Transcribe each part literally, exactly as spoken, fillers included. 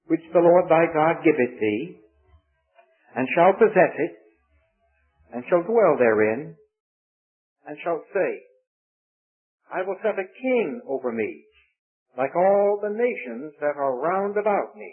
which the Lord thy God giveth thee, and shalt possess it, and shalt dwell therein, and shalt say, I will set a king over me, like all the nations that are round about me.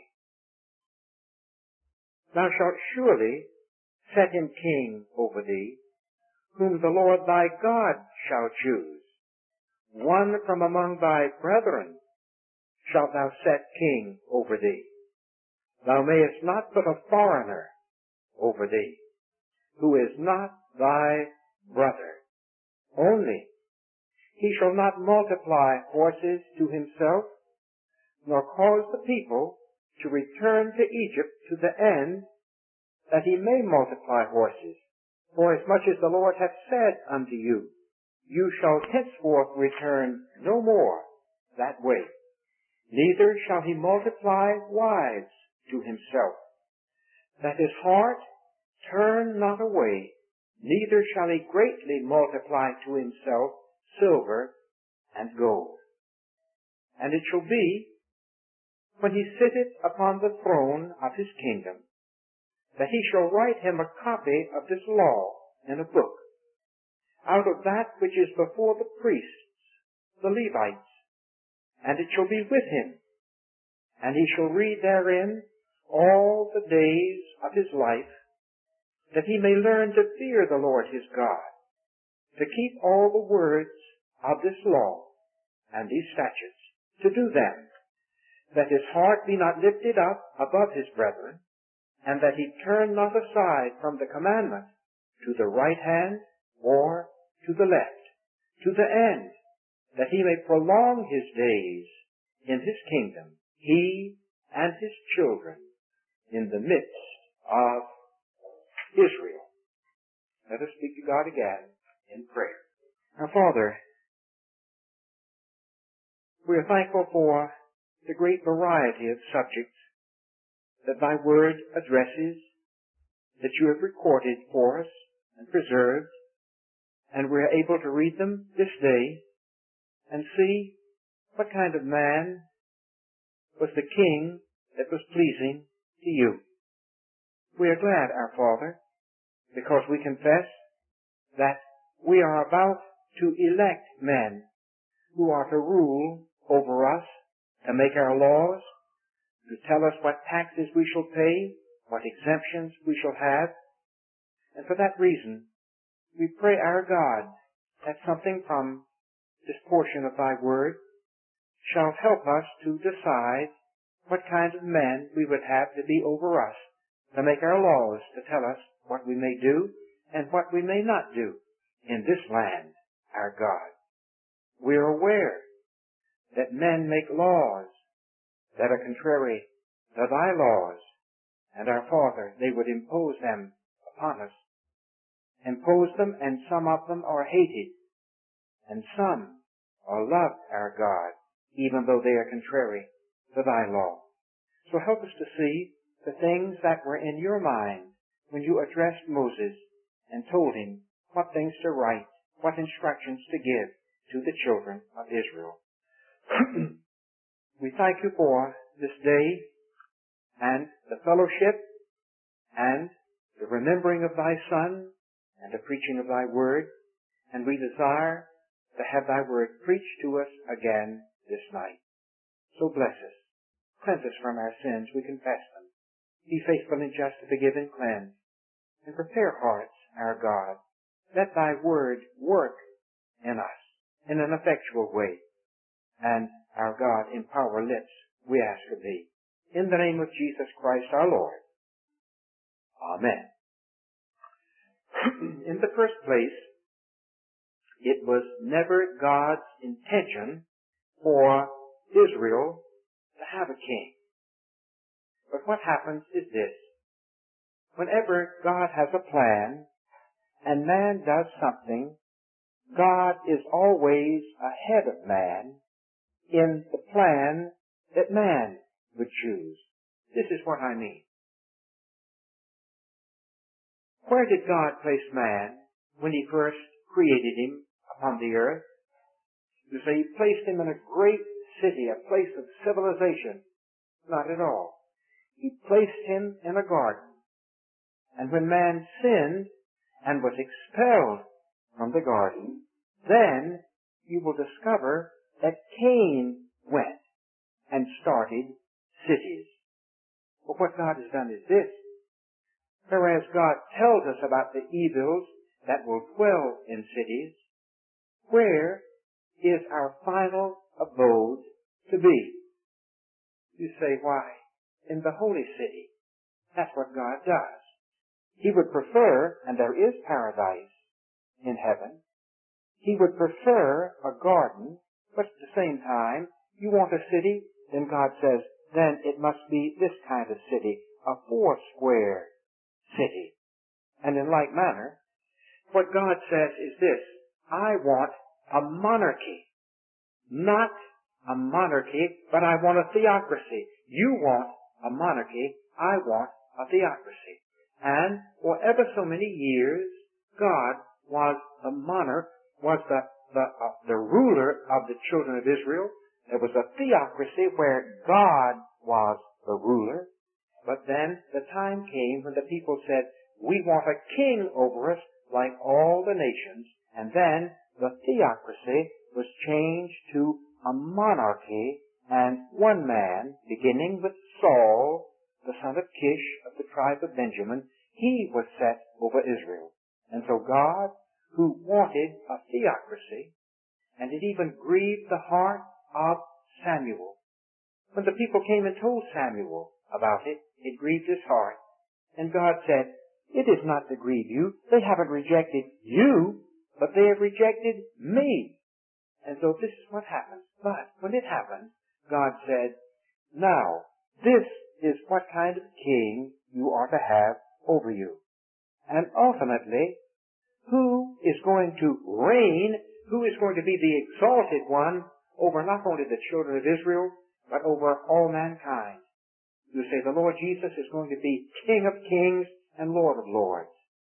Thou shalt surely set him king over thee, whom the Lord thy God shall choose. One from among thy brethren shalt thou set king over thee. Thou mayest not put a foreigner over thee, who is not thy brother. Only he shall not multiply horses to himself, nor cause the people to return to Egypt to the end that he may multiply horses. For as much as the Lord hath said unto you, you shall henceforth return no more that way. Neither shall he multiply wives to himself, that his heart turn not away, neither shall he greatly multiply to himself silver and gold. And it shall be, when he sitteth upon the throne of his kingdom, that he shall write him a copy of this law in a book, out of that which is before the priests, the Levites, and it shall be with him, and he shall read therein all the days of his life, that he may learn to fear the Lord his God, to keep all the words of this law and these statutes, to do them, that his heart be not lifted up above his brethren, and that he turn not aside from the commandment to the right hand or to the left, to the end that he may prolong his days in his kingdom, he and his children, in the midst of Israel. Let us speak to God again in prayer. Our Father, we are thankful for the great variety of subjects that thy word addresses, that you have recorded for us and preserved, and we are able to read them this day and see what kind of man was the king that was pleasing to you. We are glad, our Father, because we confess that we are about to elect men who are to rule over us, to make our laws, to tell us what taxes we shall pay, what exemptions we shall have. And for that reason, we pray our God that something from this portion of thy word shall help us to decide what kind of men we would have to be over us, to make our laws, to tell us what we may do and what we may not do in this land, our God. We are aware that men make laws that are contrary to thy laws, and our Father, they would impose them upon us. Impose them, and some of them are hated, and some are loved, our God, even though they are contrary to thy law. So help us to see the things that were in your mind when you addressed Moses and told him what things to write, what instructions to give to the children of Israel. We thank you for this day and the fellowship and the remembering of thy Son and the preaching of thy word, and we desire to have thy word preached to us again this night. So bless us. Cleanse us from our sins. We confess them. Be faithful and just to forgive and cleanse. And prepare hearts, our God. Let thy word work in us in an effectual way. And our God, empower lips, we ask of thee. In the name of Jesus Christ our Lord. Amen. In the first place, it was never God's intention for Israel to have a king. But what happens is this. Whenever God has a plan and man does something, God is always ahead of man in the plan that man would choose. This is what I mean. Where did God place man when he first created him upon the earth? You say he placed him in a great city, a place of civilization. Not at all. He placed him in a garden. And when man sinned and was expelled from the garden, then you will discover that Cain went and started cities. But what God has done is this. Whereas God tells us about the evils that will dwell in cities, where is our final abode to be? You say, why? In the holy city. That's what God does. He would prefer, and there is paradise in heaven, He would prefer a garden, but at the same time, you want a city, then God says, then it must be this kind of city, a four-square city. And in like manner, what God says is this, I want a monarchy. Not a monarchy, but I want a theocracy. You want a monarchy, I want a theocracy. And for ever so many years, God was the monarch, was the, the, uh, the ruler of the children of Israel. There was a theocracy where God was the ruler. But then the time came when the people said, we want a king over us like all the nations. And then the theocracy was changed to a monarchy, and one man, beginning with Saul, the son of Kish of the tribe of Benjamin, he was set over Israel. And so God, who wanted a theocracy, and it even grieved the heart of Samuel. When the people came and told Samuel about it, it grieved his heart. And God said, it is not to grieve you. They haven't rejected you, but they have rejected me. And so this is what happens. But when it happened, God said, now, this is what kind of king you are to have over you. And ultimately, who is going to reign, who is going to be the exalted one over not only the children of Israel, but over all mankind? You say the Lord Jesus is going to be King of kings and Lord of lords.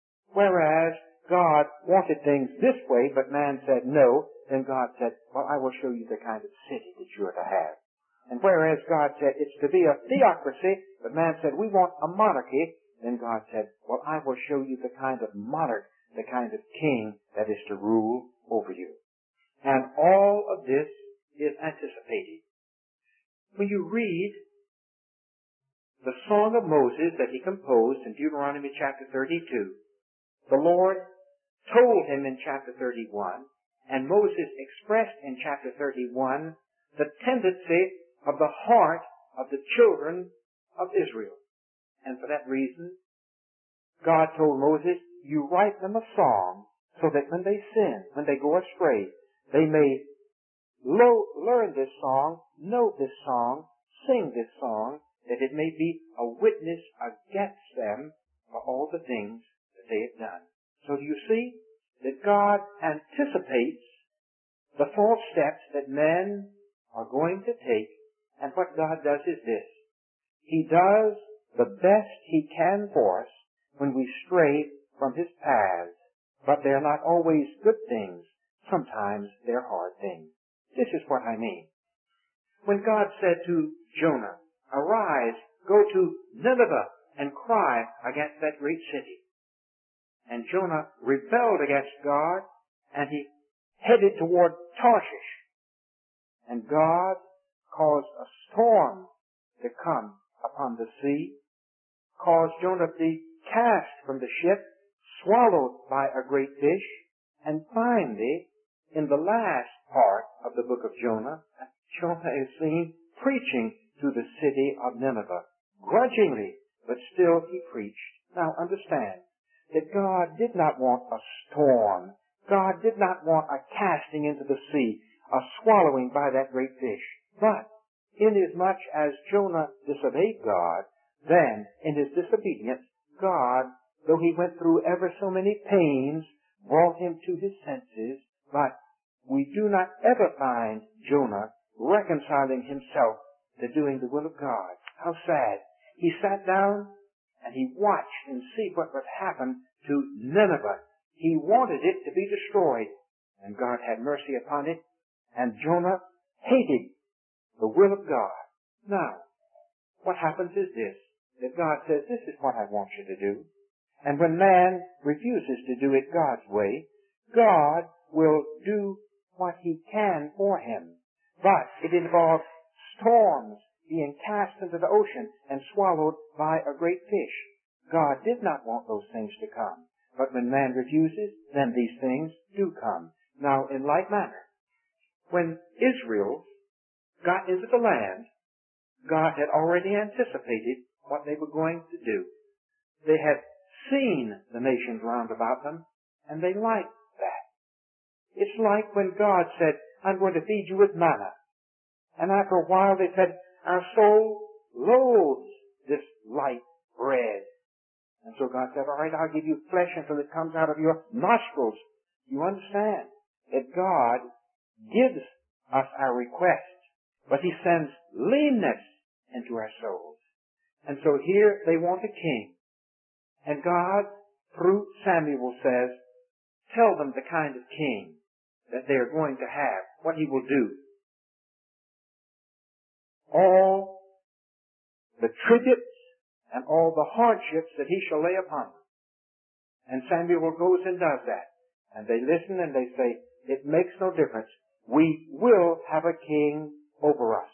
Whereas God wanted things this way, but man said no, then God said, well, I will show you the kind of city that you are to have. And whereas God said it's to be a theocracy, but man said we want a monarchy, then God said, well, I will show you the kind of monarch, the kind of king that is to rule over you. And all of this is anticipated. When you read the Song of Moses that he composed in Deuteronomy chapter thirty-two, the Lord told him in chapter thirty-one, and Moses expressed in chapter thirty-one the tendency of the heart of the children of Israel. And for that reason, God told Moses, you write them a song so that when they sin, when they go astray, they may lo- learn this song, know this song, sing this song, that it may be a witness against them for all the things that they have done. So do you see that God anticipates the false steps that men are going to take, and what God does is this. He does the best He can for us when we stray from His paths, but they're not always good things. Sometimes they're hard things. This is what I mean. When God said to Jonah, arise, go to Nineveh and cry against that great city. And Jonah rebelled against God, and he headed toward Tarshish. And God caused a storm to come upon the sea, caused Jonah to be cast from the ship, swallowed by a great fish, and finally, in the last part of the book of Jonah, Jonah is seen preaching to the city of Nineveh, grudgingly, but still he preached. Now understand that God did not want a storm. God did not want a casting into the sea, a swallowing by that great fish. But inasmuch as Jonah disobeyed God, then in his disobedience, God, though he went through ever so many pains, brought him to his senses. But we do not ever find Jonah reconciling himself to doing the will of God. How sad. He sat down and he watched and see what would happen to Nineveh. He wanted it to be destroyed, and God had mercy upon it, and Jonah hated the will of God. Now, what happens is this. that God says, this is what I want you to do. And when man refuses to do it God's way, God will do what he can for him. But it involves storms being cast into the ocean and swallowed by a great fish. God did not want those things to come. But when man refuses, then these things do come. Now, in like manner, when Israel got into the land, God had already anticipated what they were going to do. They had seen the nations round about them, and they liked that. It's like when God said, I'm going to feed you with manna. And after a while they said, our soul loathes this light bread. And so God said, all right, I'll give you flesh until it comes out of your nostrils. You understand that God gives us our requests, but he sends leanness into our souls. And so here they want a king. And God, through Samuel, says, tell them the kind of king that they are going to have, what he will do. All the tributes and all the hardships that he shall lay upon them. And Samuel goes and does that. And they listen and they say, it makes no difference. We will have a king over us.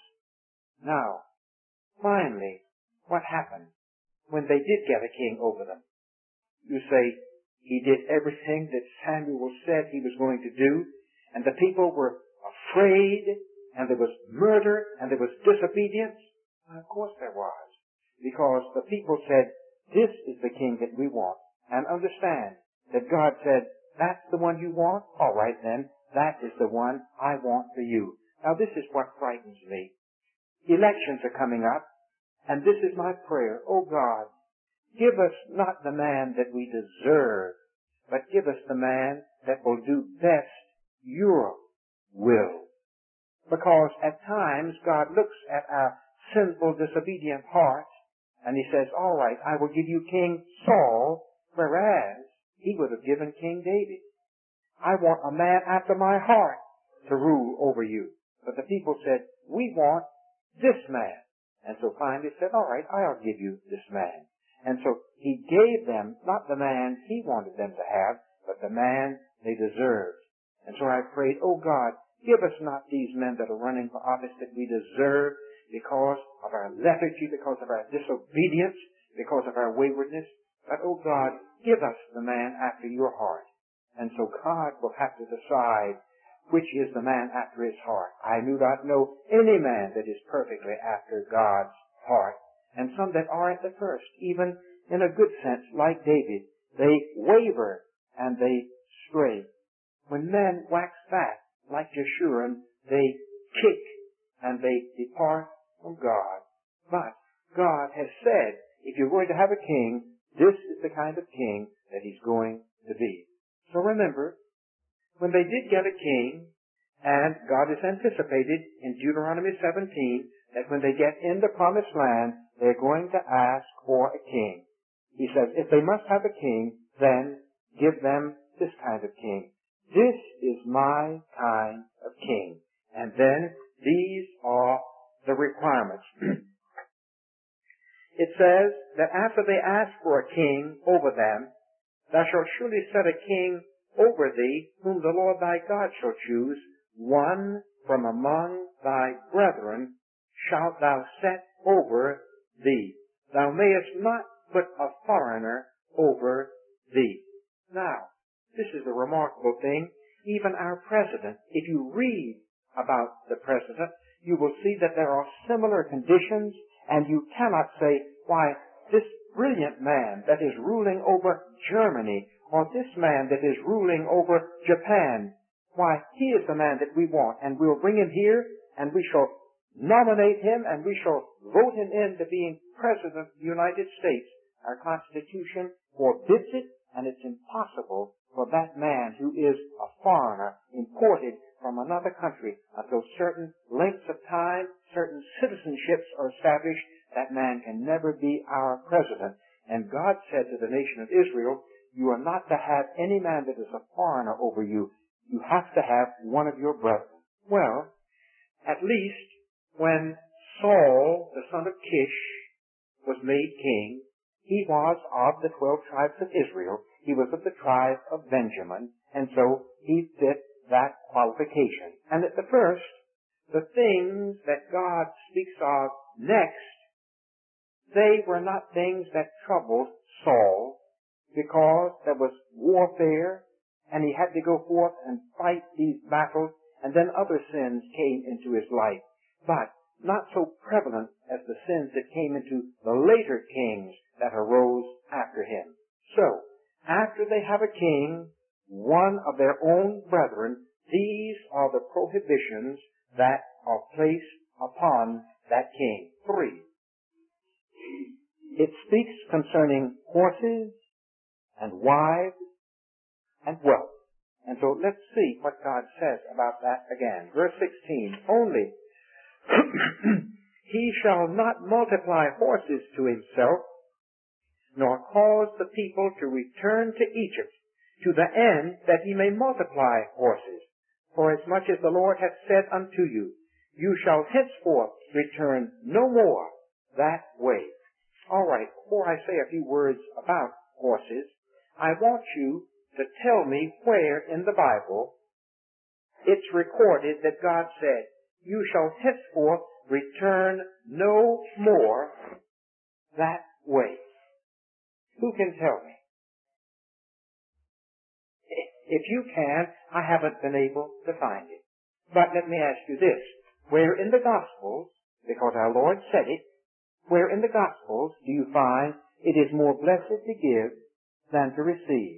Now, finally, what happened when they did get a king over them? You say, he did everything that Samuel said he was going to do, and the people were afraid, and there was murder, and there was disobedience. Well, of course there was. Because the people said, this is the king that we want. And understand that God said, that's the one you want? All right then, that is the one I want for you. Now this is what frightens me. Elections are coming up, and this is my prayer. Oh God, give us not the man that we deserve, but give us the man that will do best your will. Because at times God looks at our sinful, disobedient hearts, and he says, all right, I will give you King Saul, whereas he would have given King David. I want a man after my heart to rule over you. But the people said, we want this man. And so finally said, all right, I'll give you this man. And so he gave them not the man he wanted them to have, but the man they deserved. And so I prayed, oh God, give us not these men that are running for office that we deserve because of our lethargy, because of our disobedience, because of our waywardness. But, oh God, give us the man after your heart. And so God will have to decide which is the man after his heart. I do not know any man that is perfectly after God's heart. And some that are at the first, even in a good sense, like David, they waver and they stray. When men wax fat, like Jeshurun, they kick and they depart from God. But God has said, if you're going to have a king, this is the kind of king that he's going to be. So remember, when they did get a king, and God has anticipated in Deuteronomy seventeen that when they get in the promised land, they're going to ask for a king. He says, if they must have a king, then give them this kind of king. This is my kind of king. And then these are the requirements. It says that after they ask for a king over them, thou shalt surely set a king over thee, whom the Lord thy God shall choose, one from among thy brethren shalt thou set over thee. Thou mayest not put a foreigner over thee. Now, this is a remarkable thing. Even our president, if you read about the president, you will see that there are similar conditions, and you cannot say, why, this brilliant man that is ruling over Germany, or this man that is ruling over Japan, why, he is the man that we want, and we'll bring him here, and we shall nominate him, and we shall vote him into being President of the United States. Our Constitution forbids it, and it's impossible for that man who is a foreigner, imported from another country, until certain lengths of time, certain citizenships are established, that man can never be our president. And God said to the nation of Israel, you are not to have any man that is a foreigner over you. You have to have one of your brethren. Well, at least when Saul, the son of Kish, was made king, he was of the twelve tribes of Israel. He was of the tribe of Benjamin, and so he fit that qualification. And at the first, the things that God speaks of next, they were not things that troubled Saul, because there was warfare, and he had to go forth and fight these battles, and then other sins came into his life. But not so prevalent as the sins that came into the later kings that arose after him. So, after they have a king, one of their own brethren, these are the prohibitions that are placed upon that king. Three. It speaks concerning horses and wives and wealth. And so let's see what God says about that again. Verse sixteen, only he shall not multiply horses to himself, nor cause the people to return to Egypt, to the end that he may multiply horses. For as much as the Lord hath said unto you, you shall henceforth return no more that way. All right, before I say a few words about horses, I want you to tell me where in the Bible it's recorded that God said, you shall henceforth return no more that way. Who can tell me? If you can, I haven't been able to find it. But let me ask you this. Where in the Gospels, because our Lord said it, where in the Gospels do you find it is more blessed to give than to receive?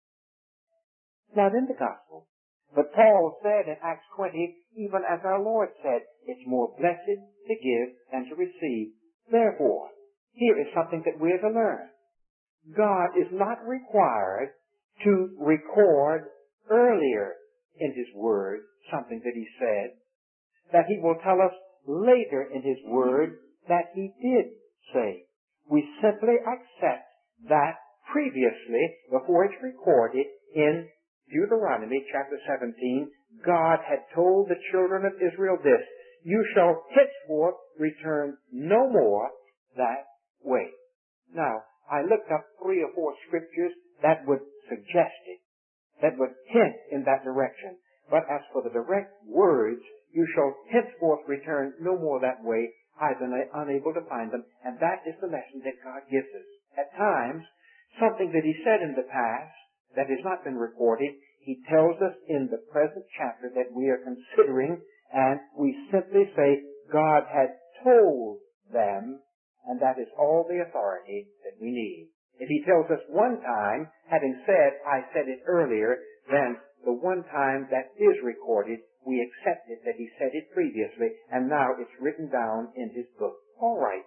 Not in the Gospel. But Paul said in Acts twenty, even as our Lord said, it's more blessed to give than to receive. Therefore, here is something that we're to learn. God is not required to record earlier in His Word something that He said, that He will tell us later in His Word that He did say. We simply accept that previously, before it's recorded in Deuteronomy chapter seventeen, God had told the children of Israel this, you shall henceforth return no more that way. Now, I looked up three or four scriptures that would suggest it, that would hint in that direction. But as for the direct words, you shall henceforth return no more that way, I've been unable to find them, and that is the lesson that God gives us. At times, something that He said in the past that has not been recorded, He tells us in the present chapter that we are considering, and we simply say, God had told them, and that is all the authority that we need. If He tells us one time, having said, I said it earlier, then the one time that is recorded, we accept it that He said it previously, and now it's written down in His book. All right.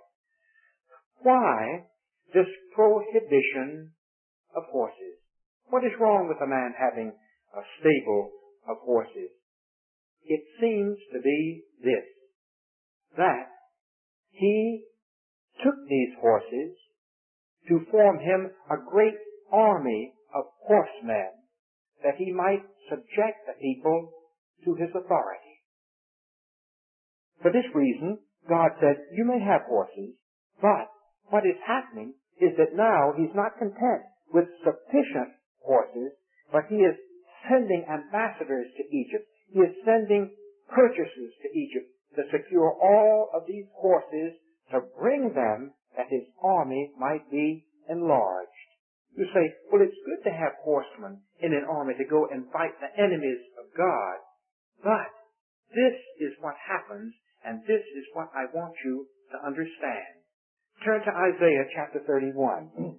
Why this prohibition of horses? What is wrong with a man having a stable of horses? It seems to be this, that he took these horses to form him a great army of horsemen, that he might subject the people to his authority. For this reason, God said, you may have horses, but what is happening is that now He's not content with sufficient horses, but He is sending ambassadors to Egypt. He is sending purchasers to Egypt to secure all of these horses, to bring them that His army might be enlarged. You say, well, it's good to have horsemen in an army to go and fight the enemies of God, but this is what happens, and this is what I want you to understand. Turn to Isaiah chapter thirty-one.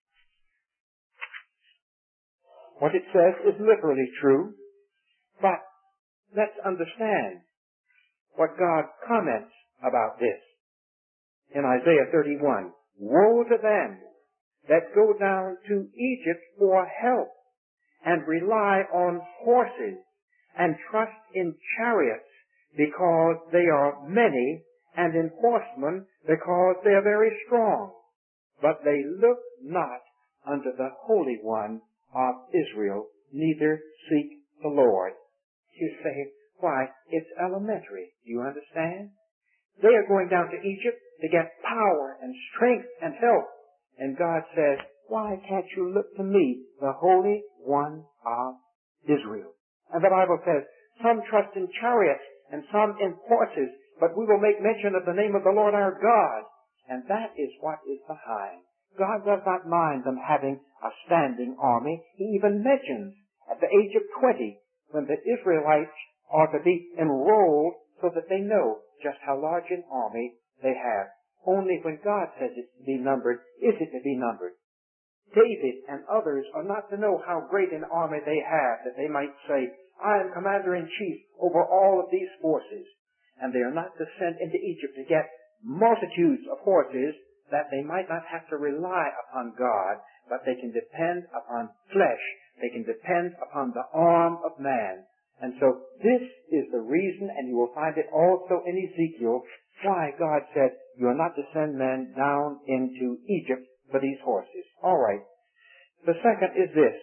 What it says is literally true, but let's understand what God comments about this. In Isaiah thirty-one, woe to them that go down to Egypt for help, and rely on horses, and trust in chariots, because they are many, and in horsemen, because they are very strong. But they look not unto the Holy One of Israel, neither seek the Lord. You say, why, it's elementary. Do you understand? They are going down to Egypt to get power and strength and help. And God says, why can't you look to me, the Holy One of Israel? And the Bible says, some trust in chariots and some in horses, but we will make mention of the name of the Lord our God. And that is what is behind. God does not mind them having a standing army. He even mentions at the age of twenty when the Israelites are to be enrolled so that they know just how large an army they have. Only when God says it's to be numbered is it to be numbered. David and others are not to know how great an army they have, that they might say, I am commander-in-chief over all of these forces. And they are not to send into Egypt to get multitudes of horses, that they might not have to rely upon God, but they can depend upon flesh. They can depend upon the arm of man. And so this is the reason, and you will find it also in Ezekiel, why God said, you are not to send men down into Egypt for these horses. All right. The second is this.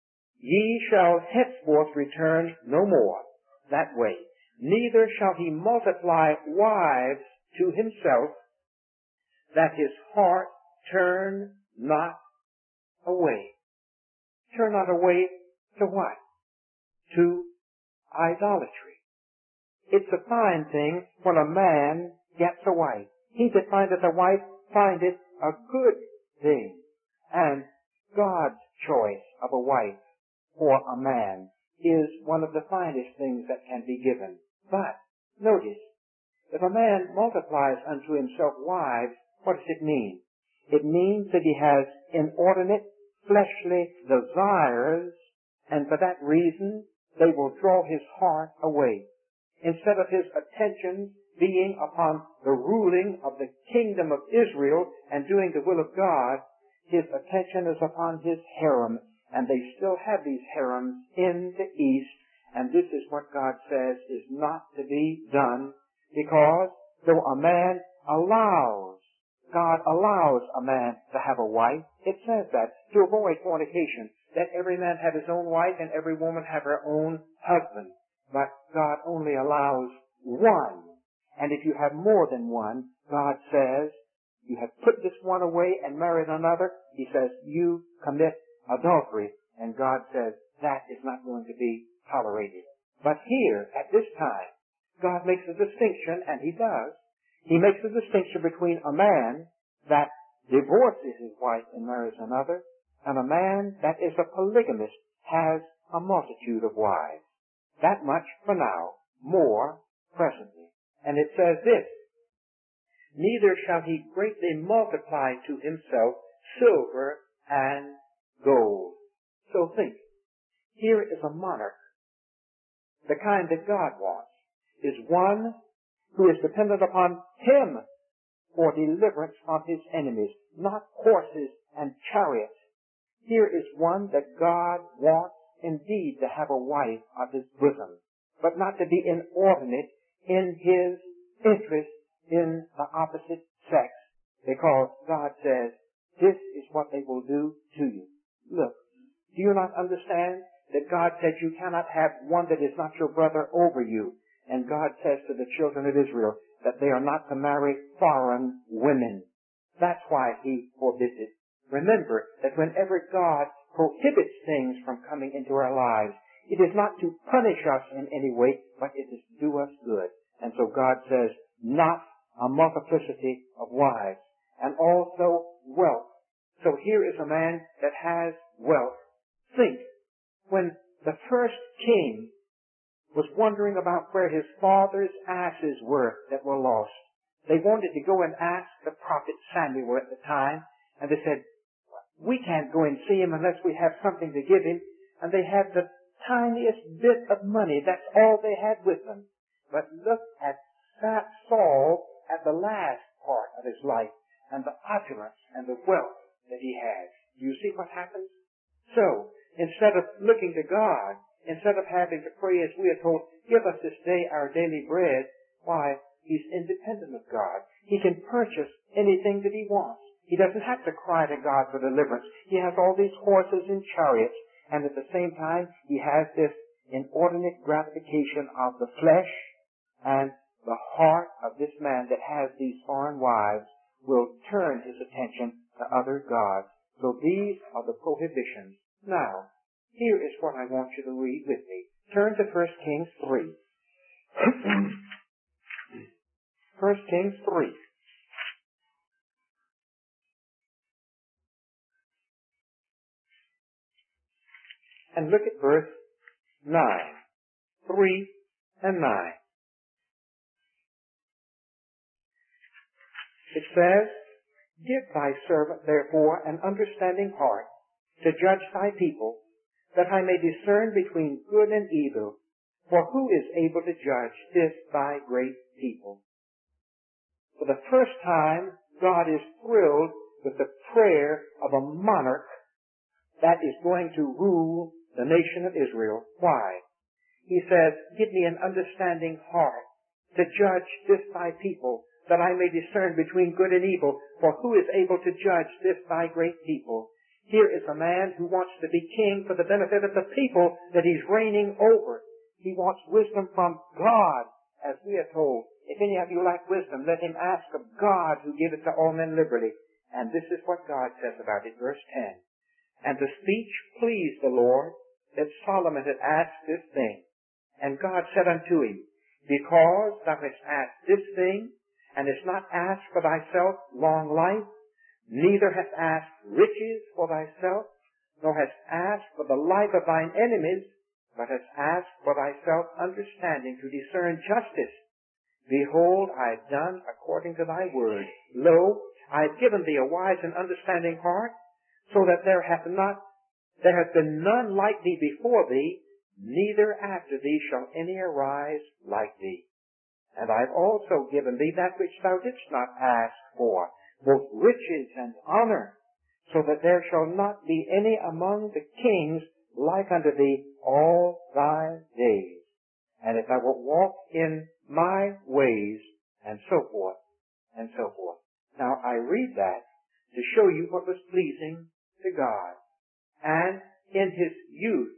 Ye shall henceforth return no more that way. Neither shall he multiply wives to himself, that his heart turn not away. Turn not away to what? To idolatry. It's a fine thing when a man gets a wife. He that findeth a wife findeth a good thing. And God's choice of a wife for a man is one of the finest things that can be given. But, notice, if a man multiplies unto himself wives, what does it mean? It means that he has inordinate fleshly desires, and for that reason they will draw his heart away. Instead of his attention being upon the ruling of the kingdom of Israel and doing the will of God, his attention is upon his harem, and they still have these harems in the east, and this is what God says is not to be done, because though a man allows, God allows a man to have a wife, it says that, to avoid fornication, that every man have his own wife and every woman have her own husband. But God only allows one. And if you have more than one, God says, you have put this one away and married another, he says, you commit adultery. And God says, that is not going to be tolerated. But here, at this time, God makes a distinction, and he does. He makes a distinction between a man that divorces his wife and marries another, and a man that is a polygamist, has a multitude of wives. That much for now, more presently. And it says this, neither shall he greatly multiply to himself silver and gold. So think, here is a monarch. The kind that God wants is one who is dependent upon him for deliverance from his enemies, not horses and chariots. Here is one that God wants indeed to have a wife of his bosom, but not to be inordinate in his interest in the opposite sex, because God says, this is what they will do to you. Look, do you not understand that God said you cannot have one that is not your brother over you? And God says to the children of Israel that they are not to marry foreign women. That's why he forbids it. Remember that whenever God prohibits things from coming into our lives, it is not to punish us in any way, but it is to do us good. And so God says, not a multiplicity of wives, and also wealth. So here is a man that has wealth. Think, when the first king was wondering about where his father's asses were that were lost, they wanted to go and ask the prophet Samuel at the time, and they said, we can't go and see him unless we have something to give him. And they had the tiniest bit of money. That's all they had with them. But look at Saul at the last part of his life, and the opulence and the wealth that he has. Do you see what happens? So, instead of looking to God, instead of having to pray as we are told, give us this day our daily bread, why, he's independent of God. He can purchase anything that he wants. He doesn't have to cry to God for deliverance. He has all these horses and chariots, and at the same time, he has this inordinate gratification of the flesh and the heart of this man that has these foreign wives will turn his attention to other gods. So these are the prohibitions. Now, here is what I want you to read with me. Turn to First Kings three. First Kings three. And look at verse nine. three and nine. It says, Give thy servant therefore an understanding heart to judge thy people, that I may discern between good and evil. For who is able to judge this thy great people? For the first time, God is thrilled with the prayer of a monarch that is going to rule the nation of Israel. Why? He says, Give me an understanding heart to judge this thy people, that I may discern between good and evil. For who is able to judge this thy great people? Here is a man who wants to be king for the benefit of the people that he's reigning over. He wants wisdom from God, as we are told. If any of you lack wisdom, let him ask of God, who giveth to all men liberally. And this is what God says about it, verse ten. And the speech pleased the Lord, that Solomon had asked this thing. And God said unto him, Because thou hast asked this thing, and hast not asked for thyself long life, neither hast asked riches for thyself, nor hast asked for the life of thine enemies, but hast asked for thyself understanding to discern justice. Behold, I have done according to thy word. Lo, I have given thee a wise and understanding heart, so that there hath not, there hath been none like thee before thee, neither after thee shall any arise like thee. And I have also given thee that which thou didst not ask for, both riches and honor, so that there shall not be any among the kings like unto thee all thy days. And if thou wilt walk in my ways, and so forth, and so forth. Now I read that to show you what was pleasing to God. And in his youth,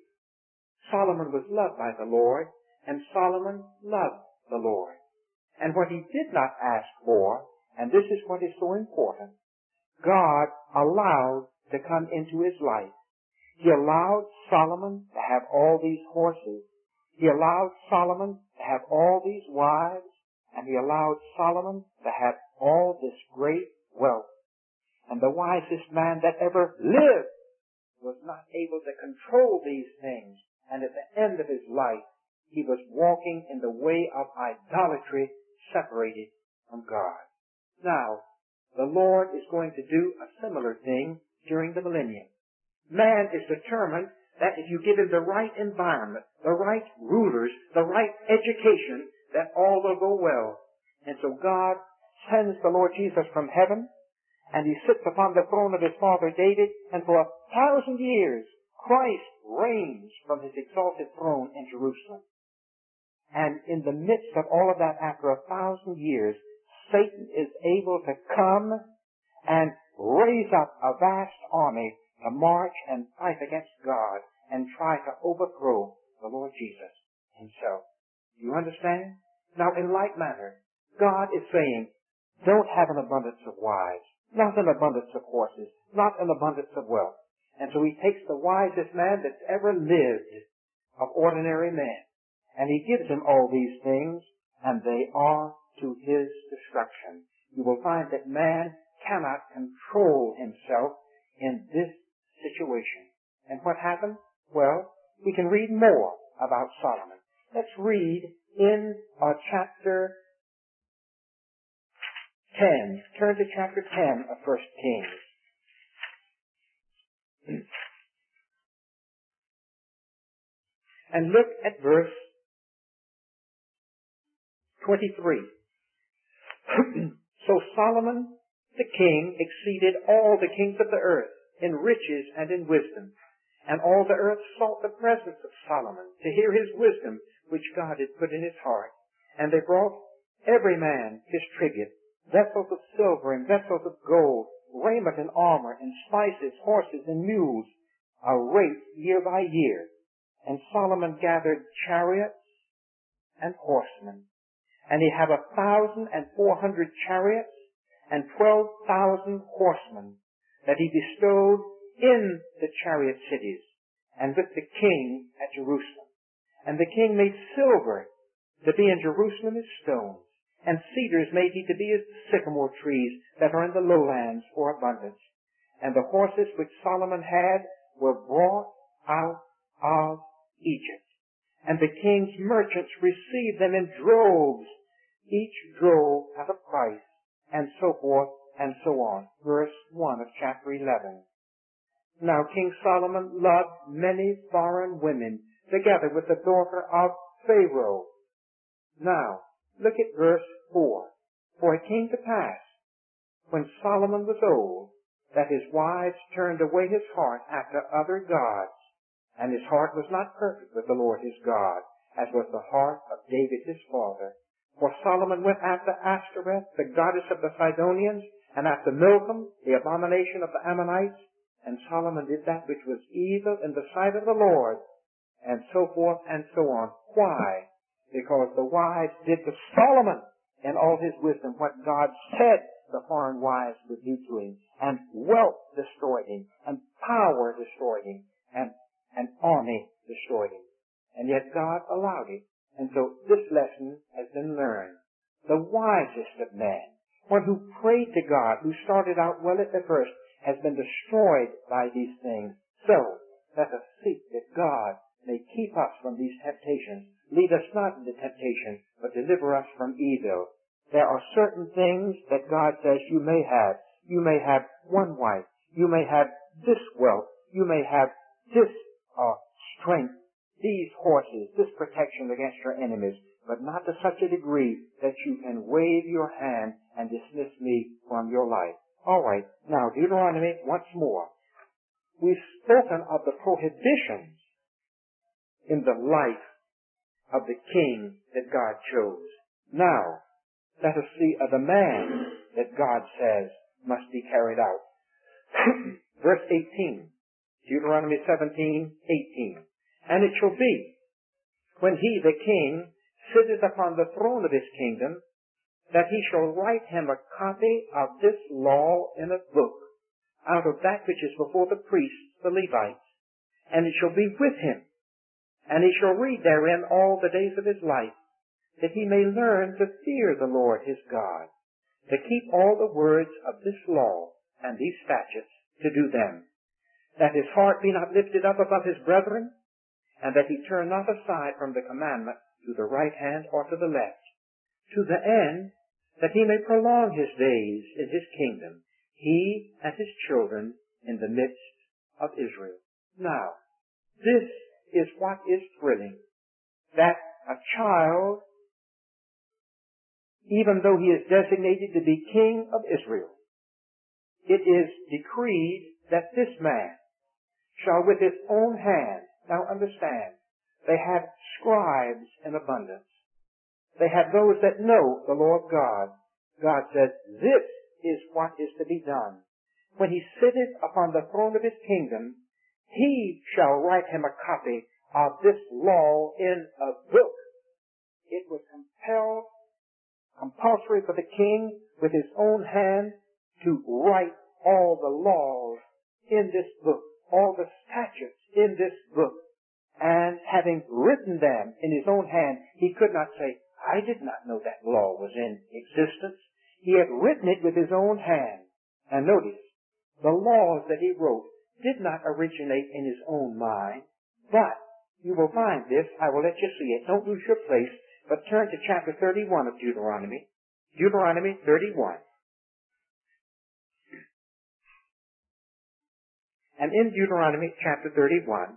Solomon was loved by the Lord, and Solomon loved the Lord. And what he did not ask for, and this is what is so important, God allowed to come into his life. He allowed Solomon to have all these horses. He allowed Solomon to have all these wives. And he allowed Solomon to have all this great wealth. And the wisest man that ever lived was not able to control these things. And at the end of his life, he was walking in the way of idolatry, separated from God. Now, the Lord is going to do a similar thing during the millennium. Man is determined that if you give him the right environment, the right rulers, the right education, that all will go well. And so God sends the Lord Jesus from heaven, and he sits upon the throne of his father David, and for a thousand years Christ reigns from his exalted throne in Jerusalem. And in the midst of all of that, after a thousand years, Satan is able to come and raise up a vast army to march and fight against God and try to overthrow the Lord Jesus himself. Do you understand? Now, in like manner, God is saying, don't have an abundance of wives, not an abundance of horses, not an abundance of wealth. And so he takes the wisest man that's ever lived of ordinary men, and he gives him all these things, and they are to his destruction. You will find that man cannot control himself in this situation. And what happened? Well, we can read more about Solomon. Let's read in uh, chapter ten. Turn to chapter ten of First Kings. And look at verse twenty-three. So Solomon the king exceeded all the kings of the earth in riches and in wisdom. And all the earth sought the presence of Solomon to hear his wisdom, which God had put in his heart. And they brought every man his tribute, vessels of silver and vessels of gold, raiment and armor, and spices, horses and mules, a rate year by year. And Solomon gathered chariots and horsemen. And he have a thousand and four hundred chariots, and twelve thousand horsemen, that he bestowed in the chariot cities, and with the king at Jerusalem. And the king made silver to be in Jerusalem as stones, and cedars made he to be as sycamore trees that are in the lowlands for abundance. And the horses which Solomon had were brought out of Egypt. And the king's merchants received them in droves, each drove at a price, and so forth and so on. Verse one of chapter eleven. Now King Solomon loved many foreign women, together with the daughter of Pharaoh. Now, look at verse four. For it came to pass, when Solomon was old, that his wives turned away his heart after other gods, and his heart was not perfect with the Lord his God, as was the heart of David his father. For Solomon went after Ashtoreth, the goddess of the Sidonians, and after Milcom, the abomination of the Ammonites, and Solomon did that which was evil in the sight of the Lord, and so forth and so on. Why? Because the wives did to Solomon in all his wisdom what God said the foreign wives would do to him, and wealth destroyed him, and power destroyed him, and an army destroyed him. And yet God allowed it. And so this lesson has been learned. The wisest of men, one who prayed to God, who started out well at the first, has been destroyed by these things. So, let us seek that God may keep us from these temptations. Lead us not into temptation, but deliver us from evil. There are certain things that God says you may have. You may have one wife. You may have this wealth. You may have this uh, strength, these horses, this protection against your enemies, but not to such a degree that you can wave your hand and dismiss me from your life. All right, now Deuteronomy once more. We've spoken of the prohibitions in the life of the king that God chose. Now, let us see of the man that God says must be carried out. Verse eighteen, Deuteronomy seventeen, eighteen. And it shall be, when he, the king, sitteth upon the throne of his kingdom, that he shall write him a copy of this law in a book, out of that which is before the priests, the Levites, and it shall be with him, and he shall read therein all the days of his life, that he may learn to fear the Lord his God, to keep all the words of this law and these statutes, to do them, that his heart be not lifted up above his brethren, and that he turn not aside from the commandment to the right hand or to the left, to the end that he may prolong his days in his kingdom, he and his children in the midst of Israel. Now, this is what is thrilling, that a child, even though he is designated to be king of Israel, it is decreed that this man shall with his own hand, now understand, they had scribes in abundance. They had those that know the law of God. God says, this is what is to be done. When he sitteth upon the throne of his kingdom, he shall write him a copy of this law in a book. It was compelled, compulsory for the king with his own hand to write all the laws in this book, all the statutes in this book. And having written them in his own hand, he could not say, I did not know that law was in existence. He had written it with his own hand. And notice, the laws that he wrote did not originate in his own mind, but you will find this. I will let you see it. Don't lose your place, but turn to chapter thirty-one of Deuteronomy. Deuteronomy thirty-one. And in Deuteronomy chapter thirty-one,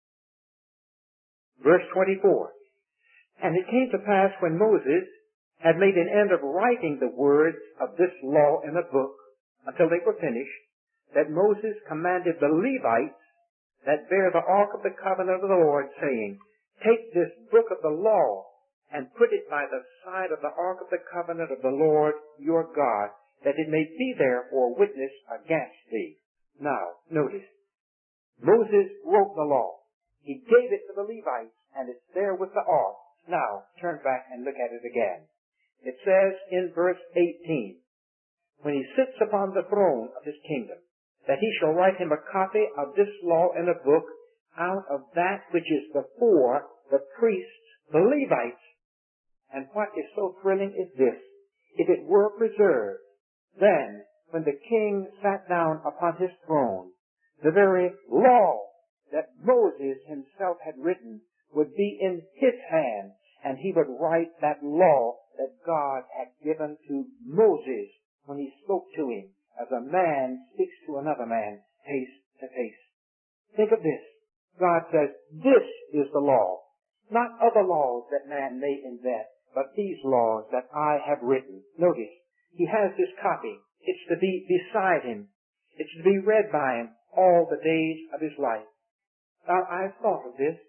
verse twenty-four, and it came to pass when Moses had made an end of writing the words of this law in a book until they were finished, that Moses commanded the Levites that bear the ark of the covenant of the Lord, saying, take this book of the law and put it by the side of the ark of the covenant of the Lord your God, that it may be there for a witness against thee. Now, notice, Moses wrote the law. He gave it to the Levites, and it's there with the ark. Now, turn back and look at it again. It says in verse eighteen, when he sits upon the throne of his kingdom, that he shall write him a copy of this law in a book out of that which is before the priests, the Levites. And what is so thrilling is this: if it were preserved, then when the king sat down upon his throne, the very law that Moses himself had written would be in his hand, and he would write that law that God had given to Moses when he spoke to him as a man speaks to another man face to face. Think of this. God says, this is the law. Not other laws that man may invent, but these laws that I have written. Notice, he has this copy. It's to be beside him. It's to be read by him all the days of his life. Now, I've thought of this.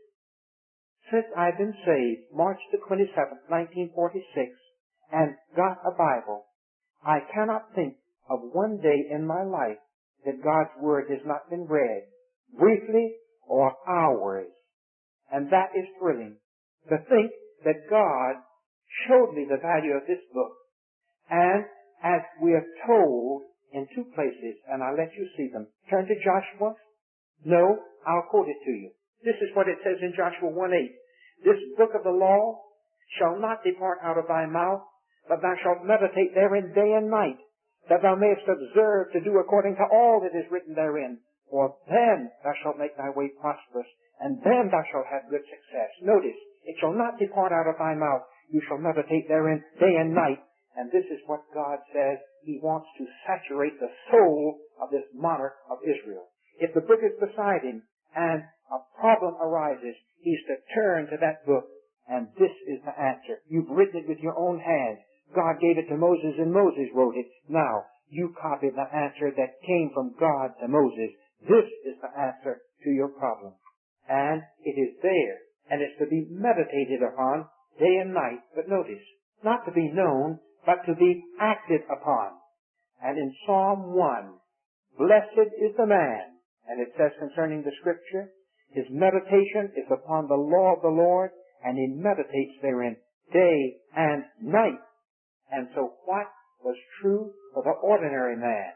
Since I've been saved, March the twenty-seventh, nineteen forty-six, and got a Bible, I cannot think of one day in my life that God's Word has not been read, briefly or hours. And that is thrilling. To think that God showed me the value of this book. And as we are told in two places, and I'll let you see them. Turn to Joshua. No, I'll quote it to you. This is what it says in Joshua one eight. This book of the law shall not depart out of thy mouth, but thou shalt meditate therein day and night, that thou mayest observe to do according to all that is written therein. For then thou shalt make thy way prosperous, and then thou shalt have good success. Notice, it shall not depart out of thy mouth. You shall meditate therein day and night. And this is what God says. He wants to saturate the soul of this monarch of Israel. If the book is beside him and a problem arises, he's to turn to that book, and this is the answer. You've written it with your own hand. God gave it to Moses, and Moses wrote it. Now, you copy the answer that came from God to Moses. This is the answer to your problem. And it is there, and it's to be meditated upon day and night. But notice, not to be known, but to be acted upon. And in Psalm one, blessed is the man, and it says concerning the Scripture, his meditation is upon the law of the Lord, and he meditates therein day and night. And so what was true for the ordinary man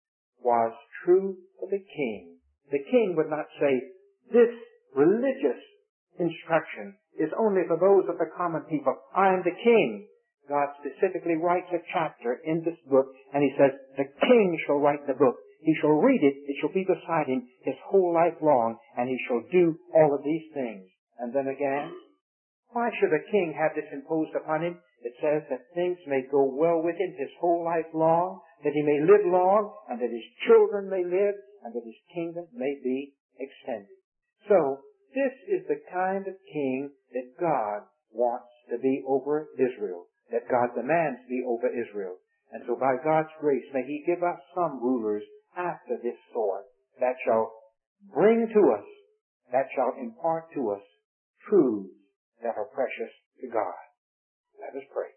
was true for the king. The king would not say, this religious instruction is only for those of the common people. I am the king. God specifically writes a chapter in this book, and he says, the king shall write the book. He shall read it. It shall be beside him his whole life long, and he shall do all of these things. And then again, why should a king have this imposed upon him? It says that things may go well with him his whole life long, that he may live long, and that his children may live, and that his kingdom may be extended. So, this is the kind of king that God wants to be over Israel, that God demands to be over Israel. And so by God's grace, may he give us some rulers after this sort that shall bring to us, that shall impart to us truths that are precious to God. Let us pray.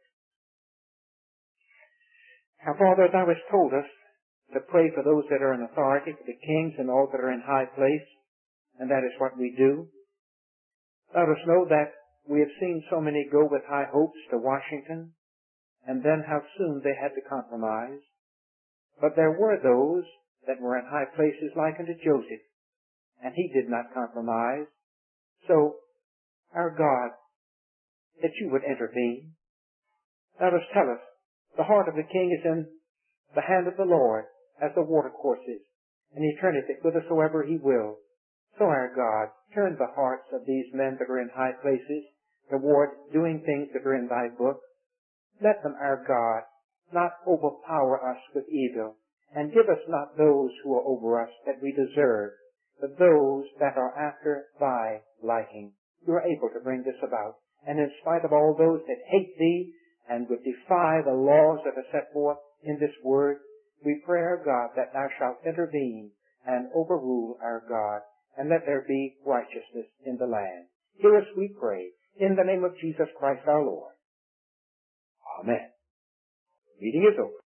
Now, Father, thou hast told us to pray for those that are in authority, for the kings and all that are in high place, and that is what we do. Let us know that we have seen so many go with high hopes to Washington, and then how soon they had to compromise. But there were those that were in high places like unto Joseph, and he did not compromise. So, our God, that you would intervene. Let us tell us, the heart of the king is in the hand of the Lord, as the watercourse is, and he turneth it whithersoever he will. So, our God, turn the hearts of these men that are in high places toward doing things that are in thy book. Let them, our God, not overpower us with evil, and give us not those who are over us that we deserve, but those that are after thy liking. You are able to bring this about. And in spite of all those that hate thee and would defy the laws that are set forth in this word, we pray, our God, that thou shalt intervene and overrule, our God, and let there be righteousness in the land. Hear us, we pray, in the name of Jesus Christ our Lord. Amen. Reading is over.